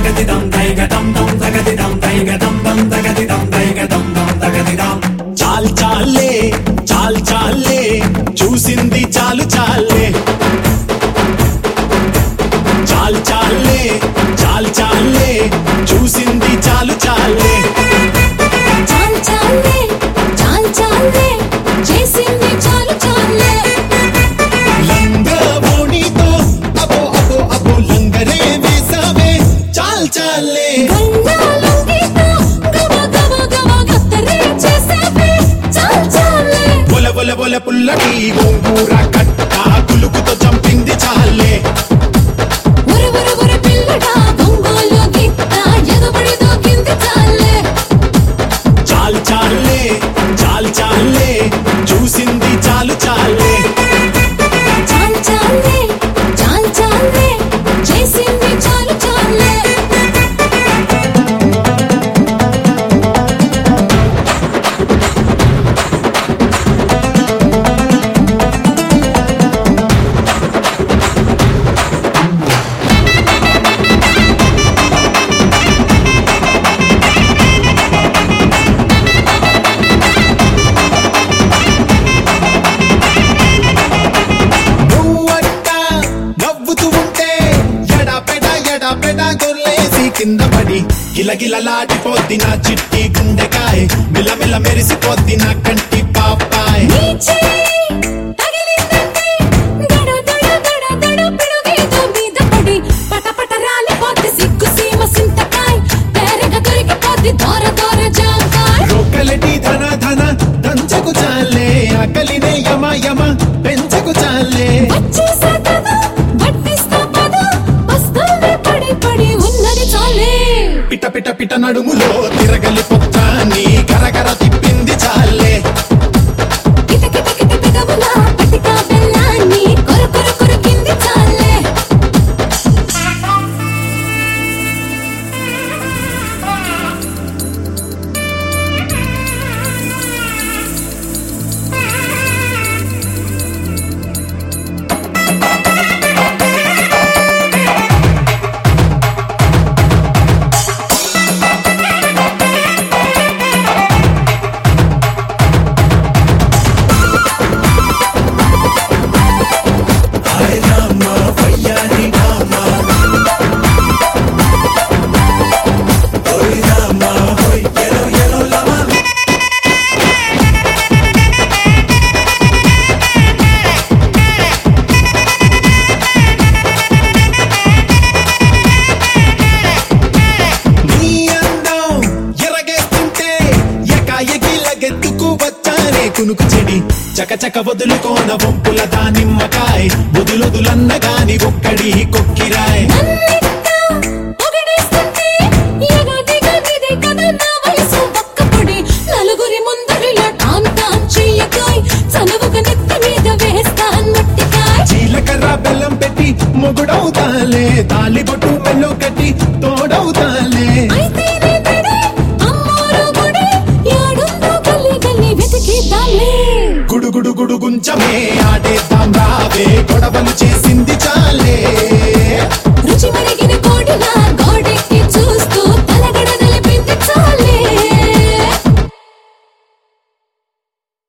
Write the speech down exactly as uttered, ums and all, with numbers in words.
చాల్ చాలే చాల్ చాలే చూసింది చాలు చాలే చాల్ చాలే చాల్ చాలే చూసింది చాలు చాలే చాల్ చాలే చాల్ చాలే చేసింది చాలు చాలే లంగా ఓణితో అబో అబో అబో లంగరే వేసావే చాల్ చాలే గల్లా లంగితో గవ గవ గవ గత్తరే చేసావే చాల్ చాలే బొల బొల బొల పుల్లటి గోంగూర కట్ట కులుకుతో చంపింది చాలే ఉరు ఉరు ఉరు పిల్లడా బొంగోలు గిత్త ఎగబడి దూకింది చాలే చాల్ చాలే చాల్ చాలే చూసింది చాలు చాలే చాల్ చాలే చాల్ చాలే చేసింది చాలు చాలే నువ్వట్ట నవ్వుతూ ఉంటే ఎడా పెడ ఎడా పెడ గొర్లేసి కింద పడి గిలగిలలాడిపోద్ది నా చిట్టి గుండెకాయ మిలమిల మెరిసిపోద్ది నా కంటి పాపాయ్ నీచే తగిలిందంటే దడ దడ దడ దడ పిడుగేదో మీద పడి పట పట రాలిపోద్ది సిగ్గు సీమ సింతకాయ్ తేరగా దొరికిపోద్ది దోర దోర జాంకాయ్ రోకలటి ధన ధన దంచకు చాలే ఆకలినే యమ యమ పెంచకు చాలే వచ్చేసా కదా వడ్డిస్తా పద వస్తానే పడి పడి ఉన్నది చాలే పిట పిట పిట నడుములో తిరగలి పొక్క నీ గరగర తిప్పింది చాలే కిట కిట కిట పెదవుల పటికా బెల్లాన్ని కొర కొర కొరికింది చాలే నీ అందం ఎరగేస్తుంటే ఎకాయకి లగెత్తుకు వచ్చానే కునుకు చెడి చకచక వదులుకోన వంపుల దానిమ్మకాయ వదులొదులన్నగాని ఒక్కడి కొక్కిరాయ్ నన్నిట్ట పొగిడేస్తుంటే ఎగదిగ నిదే కదా నా వయసు ఒక్కపొడి నలుగురి ముందరిలో టామ్ టామ్ చెయ్యకాయ్ చనువుగా నెత్తి మీద వేస్తాన్ మట్టికాయ్ జీలకర్ర బెల్లం పెట్టి మొగుడవుతాలే తాలిబొట్టు మెల్లో కట్టి తోడవుతాలే అయితే నేనడే అమ్మోరు గుడి యాడుందో గల్లి గల్లి వెతికిద్దాంలే గుడు గుడు గుడు గుంచమే ఆడే